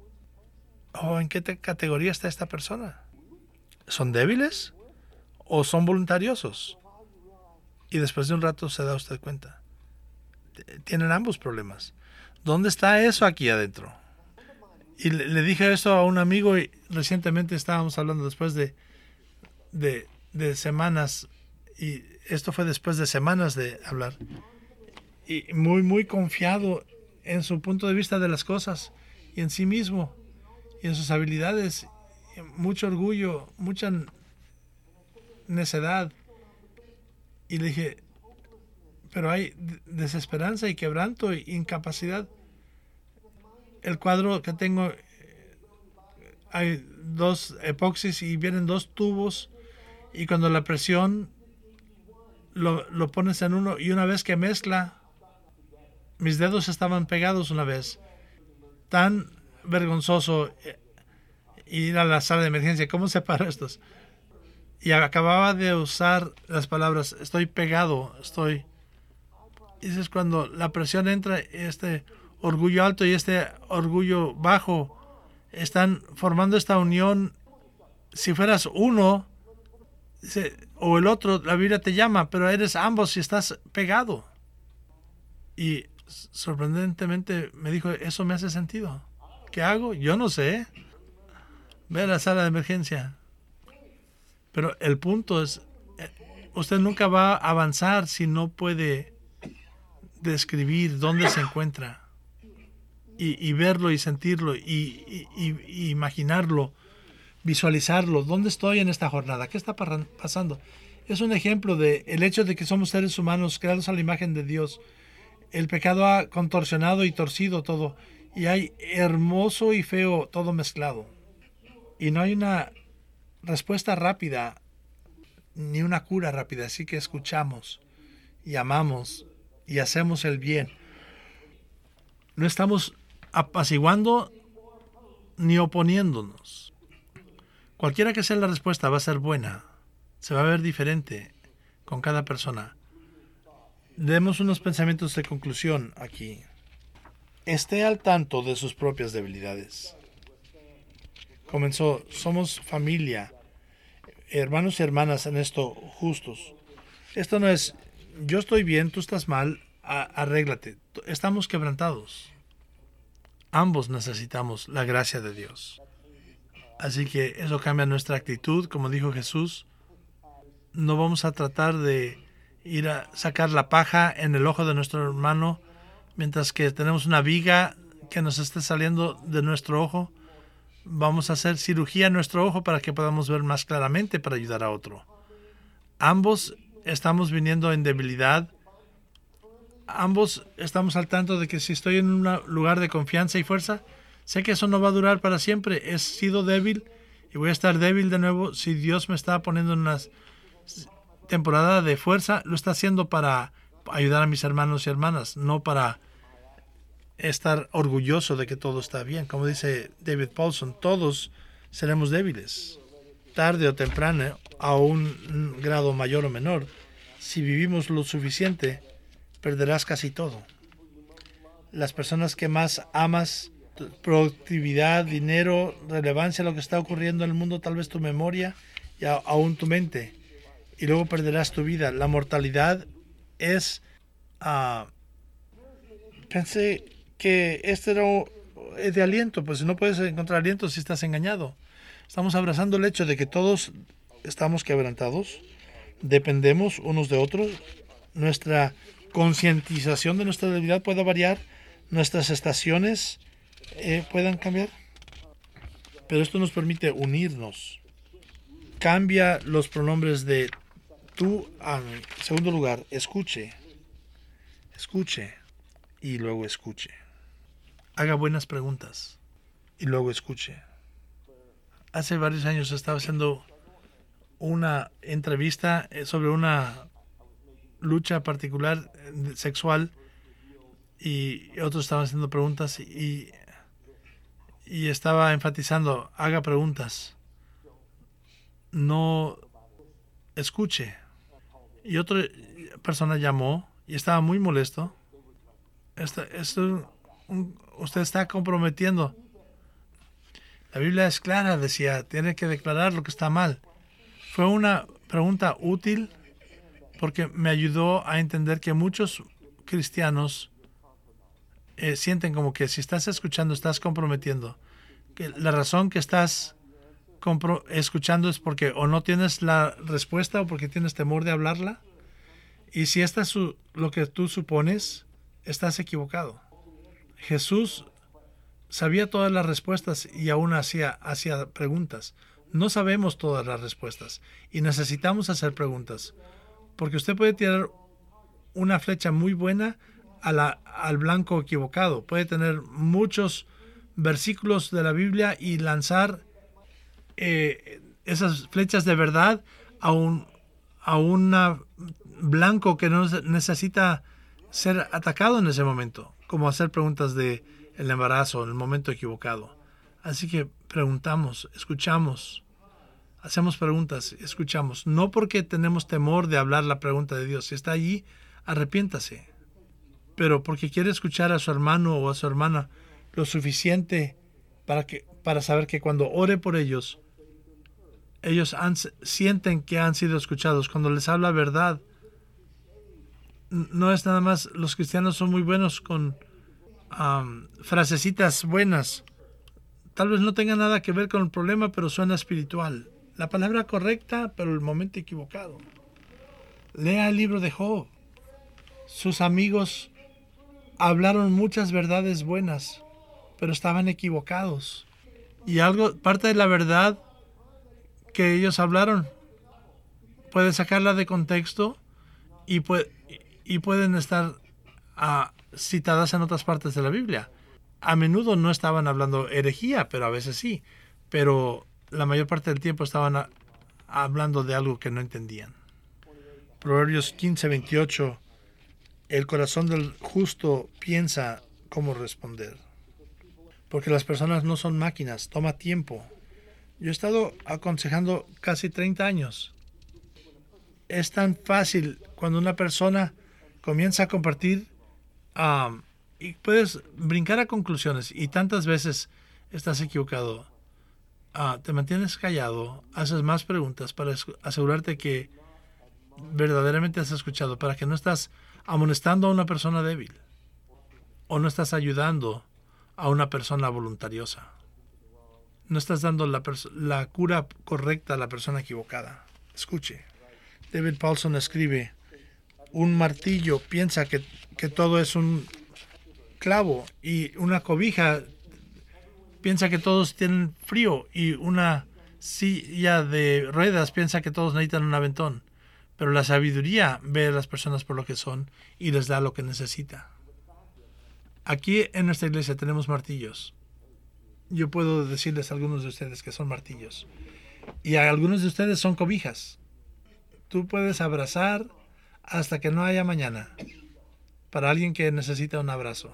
Oh, ¿en qué te, categoría está esta persona? ¿Son débiles o son voluntariosos? Y después de un rato se da usted cuenta. Tienen ambos problemas. ¿Dónde está eso aquí adentro? Y le, le dije eso a un amigo y recientemente estábamos hablando después de, de, de semanas, y esto fue después de semanas de hablar. y muy, muy confiado en su punto de vista de las cosas y en sí mismo y en sus habilidades. Mucho orgullo, mucha necedad. Y le dije, pero hay desesperanza y quebranto e incapacidad. El cuadro que tengo, hay dos epoxis y vienen dos tubos, y cuando la presión lo, lo pones en uno, y una vez que mezcla, mis dedos estaban pegados una vez. Tan vergonzoso ir a la sala de emergencia. ¿Cómo separo estos? Y acababa de usar las palabras, estoy pegado, estoy... Y eso es cuando la presión entra, este orgullo alto y este orgullo bajo están formando esta unión. Si fueras uno o el otro, la Biblia te llama, pero eres ambos si estás pegado. Y sorprendentemente me dijo, eso me hace sentido. ¿Qué hago? Yo no sé. Ve a la sala de emergencia. Pero el punto es, usted nunca va a avanzar si no puede describir dónde se encuentra y, y verlo y sentirlo y, y, y, y imaginarlo, visualizarlo. ¿Dónde estoy en esta jornada? ¿Qué está pasando? Es un ejemplo de el hecho de que somos seres humanos creados a la imagen de Dios. El pecado ha contorsionado y torcido todo, y hay hermoso y feo todo mezclado. Y no hay una respuesta rápida ni una cura rápida, así que escuchamos y amamos y hacemos el bien. No estamos apaciguando ni oponiéndonos. Cualquiera que sea la respuesta va a ser buena, se va a ver diferente con cada persona. Demos unos pensamientos de conclusión aquí. Esté al tanto de sus propias debilidades. Comenzó, somos familia, hermanos y hermanas en esto justos. Esto no es, yo estoy bien, tú estás mal, a, arréglate. Estamos quebrantados. Ambos necesitamos la gracia de Dios. Así que eso cambia nuestra actitud, como dijo Jesús. No vamos a tratar de ir a sacar la paja en el ojo de nuestro hermano mientras que tenemos una viga que nos esté saliendo de nuestro ojo. Vamos a hacer cirugía en nuestro ojo para que podamos ver más claramente para ayudar a otro. Ambos estamos viniendo en debilidad. Ambos estamos al tanto de que si estoy en un lugar de confianza y fuerza, sé que eso no va a durar para siempre. He sido débil y voy a estar débil de nuevo. Si Dios me está poniendo en una temporada de fuerza, lo está haciendo para ayudar a mis hermanos y hermanas, no para estar orgulloso de que todo está bien. Como dice David Paulson, todos seremos débiles, tarde o temprano, a un grado mayor o menor. Si vivimos lo suficiente, perderás casi todo. Las personas que más amas, productividad, dinero, relevancia, lo que está ocurriendo en el mundo, tal vez tu memoria y a, aún tu mente, y luego perderás tu vida. La mortalidad es... Uh, pensé que este era de aliento, pues no puedes encontrar aliento si estás engañado. Estamos abrazando el hecho de que todos estamos quebrantados, dependemos unos de otros, nuestra concientización de nuestra debilidad puede variar, nuestras estaciones eh, puedan cambiar, pero esto nos permite unirnos. Cambia los pronombres de tú a mí. Segundo lugar, escuche, escuche y luego escuche. Haga buenas preguntas y luego escuche. Hace varios años estaba haciendo una entrevista sobre una lucha particular sexual y otros estaban haciendo preguntas y, y estaba enfatizando, haga preguntas, no escuche. Y otra persona llamó y estaba muy molesto. Esto, esto, un, usted está comprometiendo. La Biblia es clara, decía, tiene que declarar lo que está mal. Fue una pregunta útil porque me ayudó a entender que muchos cristianos eh, sienten como que si estás escuchando, estás comprometiendo. Que la razón que estás compro- escuchando es porque o no tienes la respuesta o porque tienes temor de hablarla. Y si esta es su, lo que tú supones, estás equivocado. Jesús sabía todas las respuestas y aún hacía, hacía preguntas. No sabemos todas las respuestas y necesitamos hacer preguntas, porque usted puede tirar una flecha muy buena a la, al blanco equivocado. Puede tener muchos versículos de la Biblia y lanzar eh, esas flechas de verdad a un a un blanco que no necesita ser atacado en ese momento, como hacer preguntas de el embarazo en el momento equivocado. Así que preguntamos, escuchamos, hacemos preguntas, escuchamos, no porque tenemos temor de hablar la pregunta de Dios. Si está allí, arrepiéntase, pero porque quiere escuchar a su hermano o a su hermana lo suficiente para que para saber que cuando ore por ellos, ellos han, sienten que han sido escuchados. Cuando les habla verdad, no es nada más, los cristianos son muy buenos con um, frasecitas buenas. Tal vez no tenga nada que ver con el problema, pero suena espiritual. La palabra correcta, pero el momento equivocado. Lea el libro de Job. Sus amigos hablaron muchas verdades buenas, pero estaban equivocados. Y algo, parte de la verdad que ellos hablaron, puede sacarla de contexto y, puede, y pueden estar uh, citadas en otras partes de la Biblia. A menudo no estaban hablando herejía, pero a veces sí. Pero la mayor parte del tiempo estaban a, hablando de algo que no entendían. Proverbios quince veintiocho. El corazón del justo piensa cómo responder. Porque las personas no son máquinas, toma tiempo. Yo he estado aconsejando casi treinta años. Es tan fácil cuando una persona comienza a compartir um, y puedes brincar a conclusiones y tantas veces estás equivocado. Uh, te mantienes callado, haces más preguntas para asegurarte que verdaderamente has escuchado, para que no estás amonestando a una persona débil o no estás ayudando a una persona voluntariosa. No estás dando la, la cura correcta a la persona equivocada. Escuche. David Paulson escribe, un martillo piensa que, que todo es un clavo y una cobija piensa que todos tienen frío y una silla de ruedas piensa que todos necesitan un aventón. Pero la sabiduría ve a las personas por lo que son y les da lo que necesita. Aquí en nuestra iglesia tenemos martillos. Yo puedo decirles a algunos de ustedes que son martillos. Y a algunos de ustedes son cobijas. Tú puedes abrazar hasta que no haya mañana para alguien que necesita un abrazo.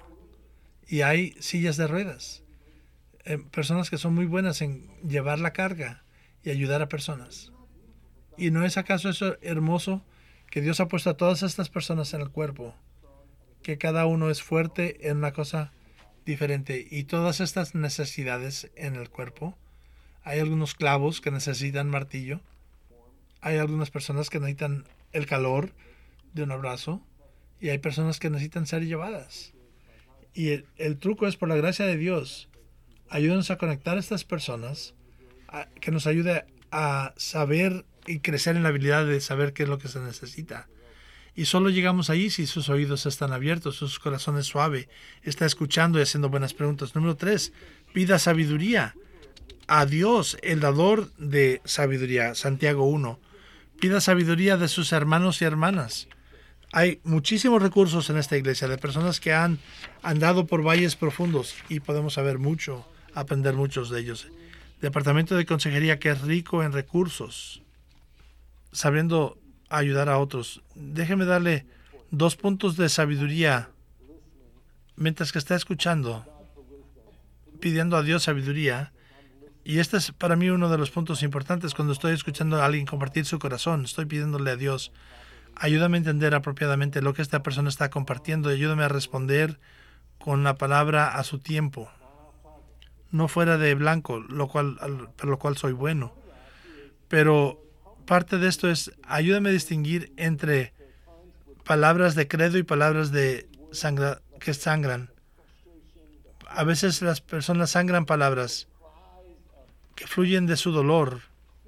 Y hay sillas de ruedas. Eh, personas que son muy buenas en llevar la carga y ayudar a personas. ¿Y no es acaso eso hermoso que Dios ha puesto a todas estas personas en el cuerpo? Que cada uno es fuerte en una cosa diferente y todas estas necesidades en el cuerpo. Hay algunos clavos que necesitan martillo. Hay algunas personas que necesitan el calor de un abrazo y hay personas que necesitan ser llevadas. Y el, el truco es, por la gracia de Dios, ayúdanos a conectar a estas personas, a, que nos ayude a saber y crecer en la habilidad de saber qué es lo que se necesita. Y solo llegamos allí si sus oídos están abiertos, sus corazones suaves, está escuchando y haciendo buenas preguntas. Número tres, pida sabiduría a Dios, el dador de sabiduría. Santiago uno. Pida sabiduría de sus hermanos y hermanas. Hay muchísimos recursos en esta iglesia de personas que han andado por valles profundos y podemos saber mucho, aprender muchos de ellos. Departamento de Consejería que es rico en recursos, sabiendo ayudar a otros. Déjeme darle dos puntos de sabiduría mientras que está escuchando, pidiendo a Dios sabiduría. Y este es para mí uno de los puntos importantes cuando estoy escuchando a alguien compartir su corazón. Estoy pidiéndole a Dios, ayúdame a entender apropiadamente lo que esta persona está compartiendo y ayúdame a responder con la palabra a su tiempo. No fuera de blanco, lo cual, por lo cual soy bueno. Pero parte de esto es, ayúdame a distinguir entre palabras de credo y palabras de sangra, que sangran. A veces las personas sangran palabras que fluyen de su dolor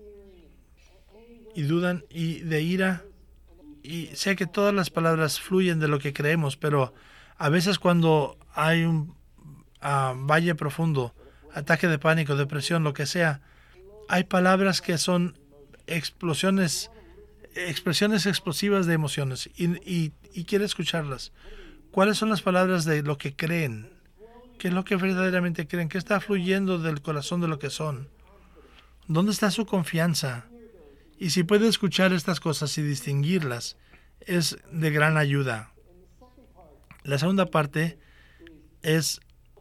y dudan y de ira. Y sé que todas las palabras fluyen de lo que creemos, pero A veces cuando hay un uh, valle profundo, ataque de pánico, depresión, lo que sea, hay palabras que son explosiones, expresiones explosivas de emociones y, y, y quiere escucharlas. ¿Cuáles son las palabras de lo que creen? ¿Qué es lo que verdaderamente creen? ¿Qué está fluyendo del corazón de lo que son? ¿Dónde está su confianza? Y si puede escuchar estas cosas y distinguirlas, es de gran ayuda. La segunda parte es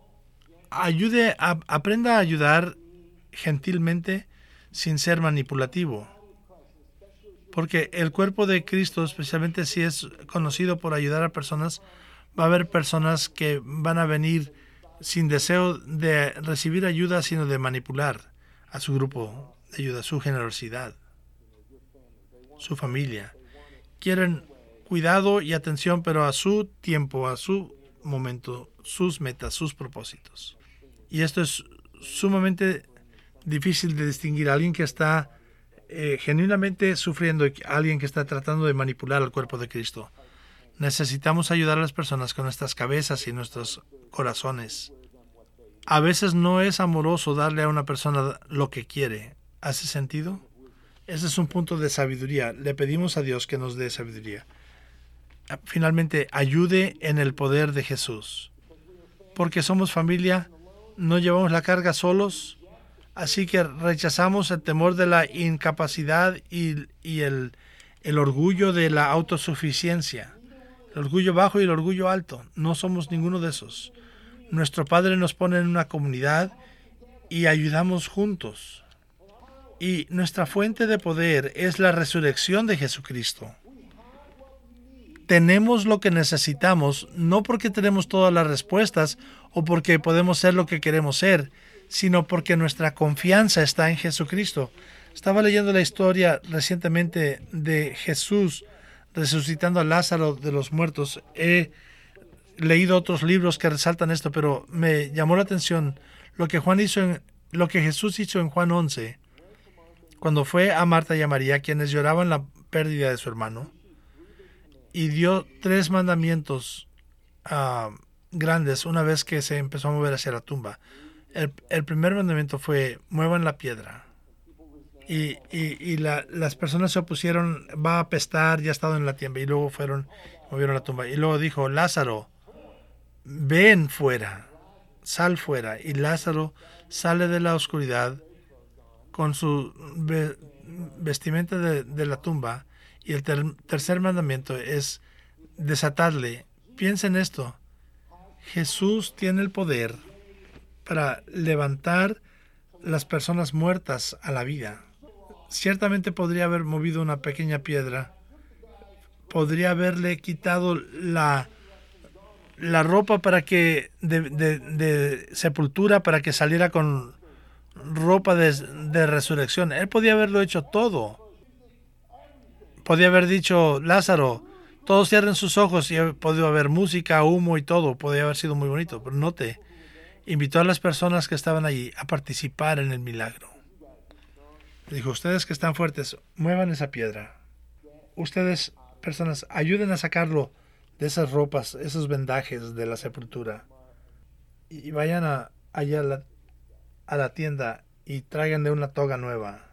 ayude a, aprenda a ayudar gentilmente sin ser manipulativo. Porque el cuerpo de Cristo, especialmente si es conocido por ayudar a personas, va a haber personas que van a venir sin deseo de recibir ayuda, sino de manipular a su grupo de ayuda, su generosidad, su familia. Quieren cuidado y atención, pero a su tiempo, a su momento, sus metas, sus propósitos. Y esto es sumamente difícil de distinguir. Alguien que está eh, genuinamente sufriendo, alguien que está tratando de manipular al cuerpo de Cristo. Necesitamos ayudar a las personas con nuestras cabezas y nuestros corazones. A veces no es amoroso darle a una persona lo que quiere. ¿Hace sentido? Ese es un punto de sabiduría. Le pedimos a Dios que nos dé sabiduría. Finalmente, ayude en el poder de Jesús. Porque somos familia, no llevamos la carga solos, así que rechazamos el temor de la incapacidad y, y el, el orgullo de la autosuficiencia. El orgullo bajo y el orgullo alto. No somos ninguno de esos. Nuestro Padre nos pone en una comunidad y ayudamos juntos. Y nuestra fuente de poder es la resurrección de Jesucristo. Tenemos lo que necesitamos, no porque tenemos todas las respuestas o porque podemos ser lo que queremos ser, sino porque nuestra confianza está en Jesucristo. Estaba leyendo la historia recientemente de Jesús resucitando a Lázaro de los muertos. He leído otros libros que resaltan esto, pero me llamó la atención lo que Juan hizo en, lo que Jesús hizo en Juan once, cuando fue a Marta y a María, quienes lloraban la pérdida de su hermano, y dio tres mandamientos uh, grandes una vez que se empezó a mover hacia la tumba. El, el primer mandamiento fue: muevan la piedra. Y, y, y la, las personas se opusieron: va a apestar, ya ha estado en la tumba. Y luego fueron, movieron la tumba. Y luego dijo: Lázaro, ven fuera, sal fuera. Y Lázaro sale de la oscuridad con su ve, vestimenta de, de la tumba. Y el ter, tercer mandamiento es desatarle. Piensen esto: Jesús tiene el poder para levantar las personas muertas a la vida. Ciertamente podría haber movido una pequeña piedra, podría haberle quitado la, la ropa para que de, de, de sepultura para que saliera con ropa de, de resurrección. Él podía haberlo hecho todo. Podía haber dicho: Lázaro, todos cierren sus ojos, y podía haber música, humo y todo. Podría haber sido muy bonito, pero note, invitó a las personas que estaban allí a participar en el milagro. Dijo: ustedes que están fuertes, muevan esa piedra. Ustedes, personas, ayuden a sacarlo de esas ropas, esos vendajes de la sepultura. Y vayan a, allá a la, a la tienda y tráiganle una toga nueva.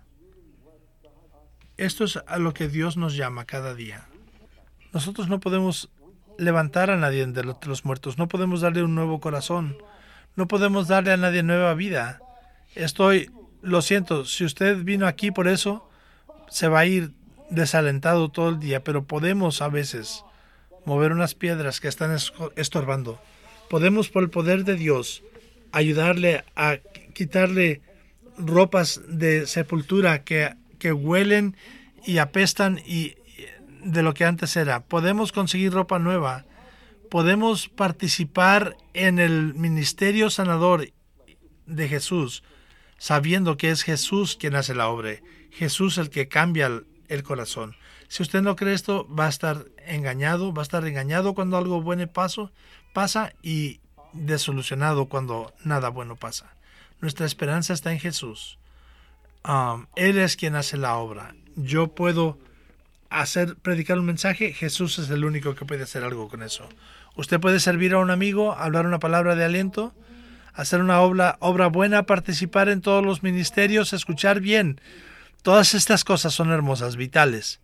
Esto es a lo que Dios nos llama cada día. Nosotros no podemos levantar a nadie de los muertos, no podemos darle un nuevo corazón, no podemos darle a nadie nueva vida. Estoy, lo siento, si usted vino aquí por eso, se va a ir desalentado todo el día, pero podemos a veces mover unas piedras que están estorbando. Podemos, por el poder de Dios, ayudarle a quitarle ropas de sepultura que, que huelen y apestan y de lo que antes era. Podemos conseguir ropa nueva. Podemos participar en el ministerio sanador de Jesús, sabiendo que es Jesús quien hace la obra, Jesús el que cambia el, el corazón. Si usted no cree esto, va a estar engañado, va a estar engañado cuando algo bueno paso, pasa y desilusionado cuando nada bueno pasa. Nuestra esperanza está en Jesús. Um, Él es quien hace la obra. Yo puedo hacer, predicar un mensaje, Jesús es el único que puede hacer algo con eso. Usted puede servir a un amigo, hablar una palabra de aliento, hacer una obra, obra buena, participar en todos los ministerios, escuchar bien. Todas estas cosas son hermosas, vitales.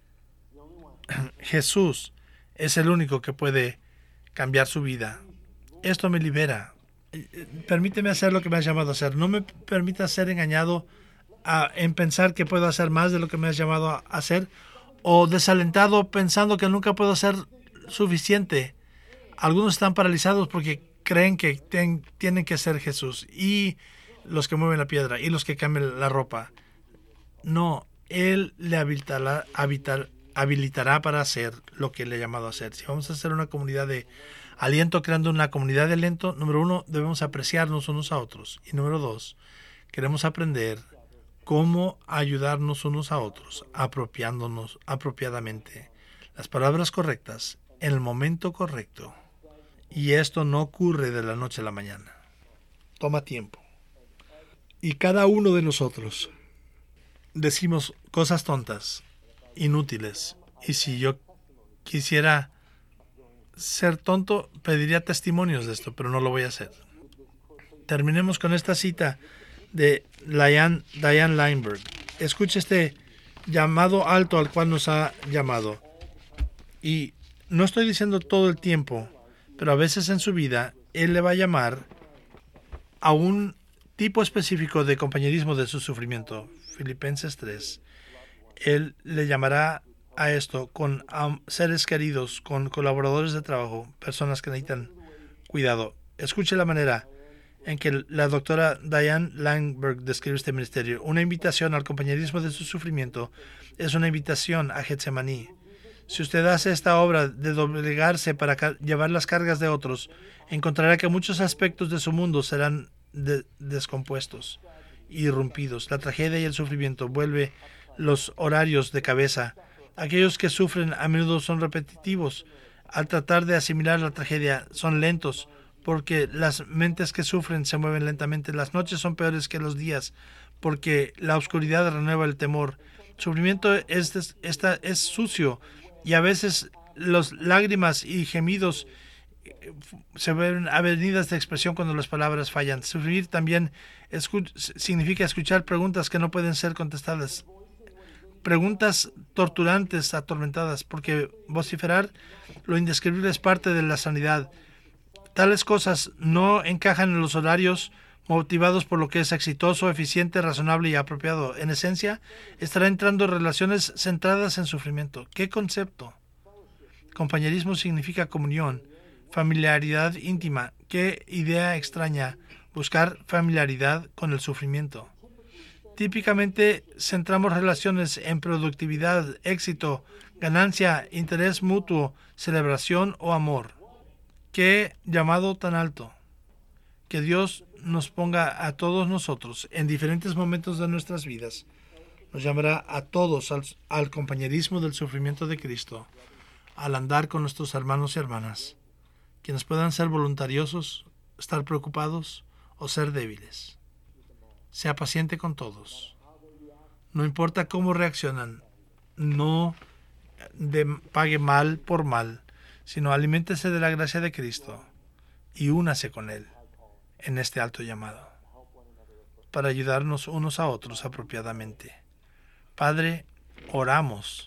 Jesús es el único que puede cambiar su vida. Esto me libera. Permíteme hacer lo que me has llamado a hacer. No me permita ser engañado a, en pensar que puedo hacer más de lo que me has llamado a hacer, o desalentado pensando que nunca puedo hacer suficiente. Algunos están paralizados porque creen que ten, tienen que ser Jesús, y los que mueven la piedra, y los que cambian la ropa. No, Él le habilitará, habitar, habilitará para hacer lo que le ha llamado a hacer. Si vamos a hacer una comunidad de aliento, creando una comunidad de aliento, número uno, debemos apreciarnos unos a otros. Y número dos, queremos aprender cómo ayudarnos unos a otros, apropiándonos apropiadamente las palabras correctas en el momento correcto. Y esto no ocurre de la noche a la mañana. Toma tiempo. Y cada uno de nosotros decimos cosas tontas, inútiles. Y si yo quisiera ser tonto, pediría testimonios de esto, pero no lo voy a hacer. Terminemos con esta cita de Diane, Diane Leinberg. Escuche este llamado alto al cual nos ha llamado. Y no estoy diciendo todo el tiempo, pero a veces en su vida Él le va a llamar a un tipo específico de compañerismo de su sufrimiento. Filipenses tres. Él le llamará a esto con um, seres queridos, con colaboradores de trabajo, personas que necesitan cuidado. Escuche la manera en que la doctora Diane Leinberg describe este ministerio. Una invitación al compañerismo de su sufrimiento es una invitación a Getsemaní. Si usted hace esta obra de doblegarse para llevar las cargas de otros, encontrará que muchos aspectos de su mundo serán de descompuestos, irrumpidos. La tragedia y el sufrimiento vuelve los horarios de cabeza. Aquellos que sufren a menudo son repetitivos. Al tratar de asimilar la tragedia, son lentos, porque las mentes que sufren se mueven lentamente. Las noches son peores que los días, porque la oscuridad renueva el temor. Sufrimiento es, esta, es sucio, y a veces las lágrimas y gemidos se ven avenidas de expresión cuando las palabras fallan. Sufrir también escu- significa escuchar preguntas que no pueden ser contestadas. Preguntas torturantes, atormentadas, porque vociferar lo indescriptible es parte de la sanidad. Tales cosas no encajan en los horarios motivados por lo que es exitoso, eficiente, razonable y apropiado. En esencia, estará entrando en relaciones centradas en sufrimiento. ¿Qué concepto? Compañerismo significa comunión, familiaridad íntima. ¿Qué idea extraña? Buscar familiaridad con el sufrimiento. Típicamente centramos relaciones en productividad, éxito, ganancia, interés mutuo, celebración o amor. ¡Qué llamado tan alto! Que Dios nos ponga a todos nosotros en diferentes momentos de nuestras vidas. Nos llamará a todos al, al compañerismo del sufrimiento de Cristo, al andar con nuestros hermanos y hermanas, quienes puedan ser voluntariosos, estar preocupados o ser débiles. Sea paciente con todos. No importa cómo reaccionan, no de, pague mal por mal, sino aliméntese de la gracia de Cristo y únase con Él en este alto llamado, para ayudarnos unos a otros apropiadamente. Padre, oramos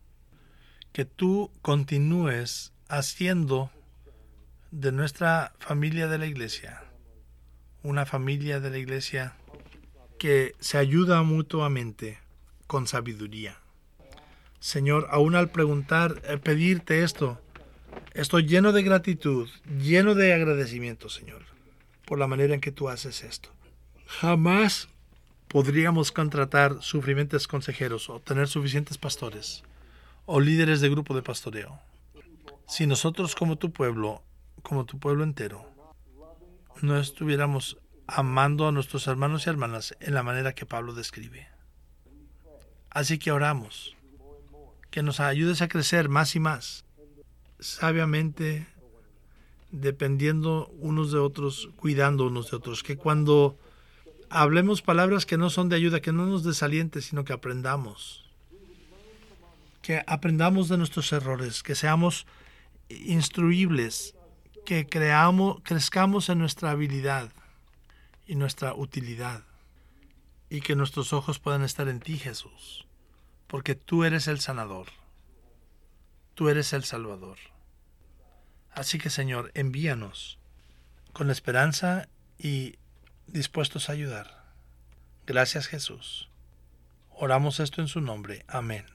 que tú continúes haciendo de nuestra familia de la iglesia una familia de la iglesia que se ayuda mutuamente con sabiduría. Señor, aún al preguntar, eh, pedirte esto, estoy lleno de gratitud, lleno de agradecimiento, Señor, por la manera en que tú haces esto. Jamás podríamos contratar suficientes consejeros o tener suficientes pastores o líderes de grupo de pastoreo si nosotros como tu pueblo, como tu pueblo entero, no estuviéramos amando a nuestros hermanos y hermanas en la manera que Pablo describe. Así que oramos, que nos ayudes a crecer más y más, sabiamente, dependiendo unos de otros, cuidando unos de otros, que cuando hablemos palabras que no son de ayuda, que no nos desaliente, sino que aprendamos, que aprendamos de nuestros errores, que seamos instruibles, que creamos, crezcamos en nuestra habilidad y nuestra utilidad, y que nuestros ojos puedan estar en ti, Jesús, porque tú eres el sanador, tú eres el salvador. Así que, Señor, envíanos con esperanza y dispuestos a ayudar. Gracias, Jesús. Oramos esto en su nombre. Amén.